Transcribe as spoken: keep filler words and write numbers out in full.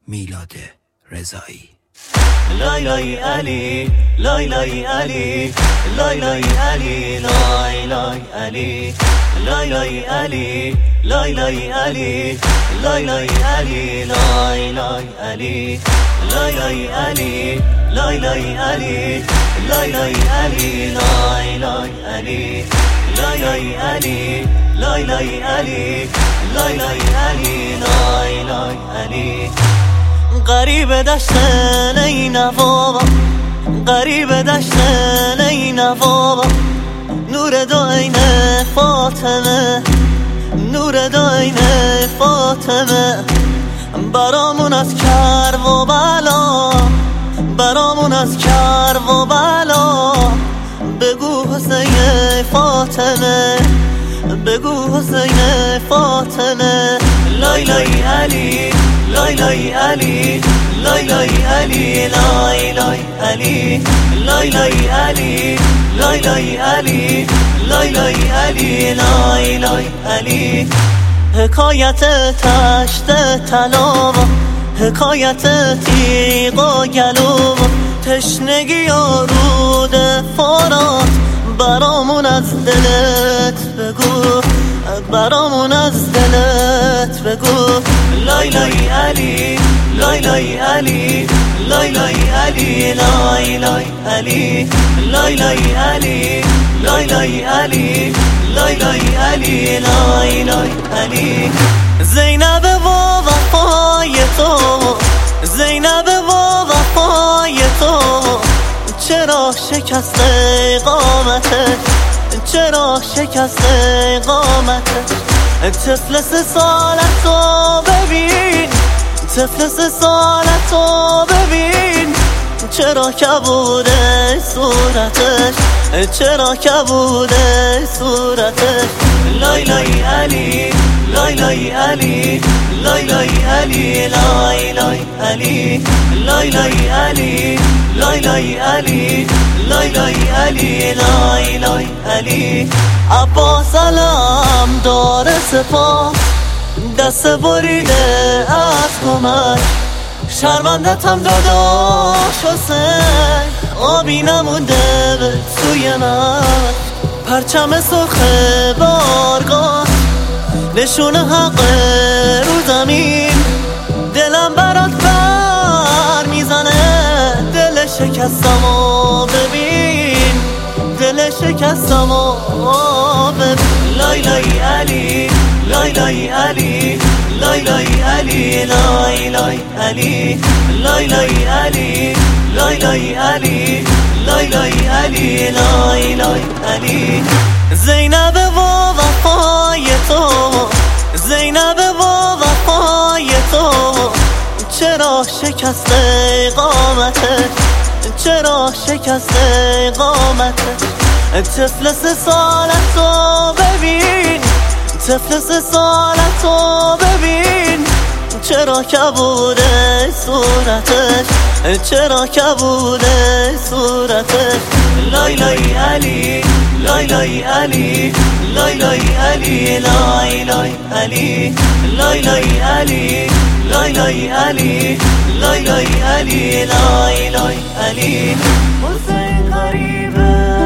میلاد رضایی. لای لای علی لای لای علی لای لای علی لای لای علی لای لای علی لای لای علی لای لای علی لای لای علی لای لای علی لای لای علی لای لای علی لای لای علی لای لای علی لای لای علی لای لای علی لای لای علی غریب دشتن ای نوابا غریب دشتن ای نوابا نور دو عین فاطمه نور دو عین فاطمه برامون از کرب و بلا برامون از کرب و بلا بگو حسین فاطمه بگو حسین فاطمه لای لای علی لای لای علی لای لای علی لای لای علی لای لای علی لای لای علی لای لای علی لای لای علی حکایت تشت طلا حکایت تیغ و گلو تشنگی و رود فرات برامون از دلت بگو برامون از دلت بگو لای لای علی لای لای علی لای لای علی لای لای علی لای لای علی لای لای علی لای لای علی لای لای علی زینب و وفای تو زینب و وفای تو چرا شکست قامتش چرا شکست قامتش طفل سه سالتو ببین طفل سه سالتو ببین چرا کبوده صورتش چرا کبوده صورتش لای لای علی لای لای علی لای لای علی لای لای علی لای لای علی لای لای علی لای لای علی لای لای علی عباس علم دار سپاه دست بریده از کمک شرمندت هم داداش حسین آبی نمونده به سوی من پرچم سرخ بارگاه نشون حق رو زمین دلم برات بر میزنه دل شکستمو ببین دل شکستمو ببین لای لای علی لای لای علی لای لای علی لای لای علی لای لای علی لای لای علی لای لای علی لای لای علی زینب و وفای تو زینب و وفای تو چرا شکست قامتش چرا شکست قامتش طفل سه سالتو ببین طفل سه سالتو ببین چرا کبوده صورتش چرا کبوده صورتش لای لای علی لای لای علی لای لای علی لای لای علی لای لای علی لای لای علی لای لای علی لای لای علی حسین غریبه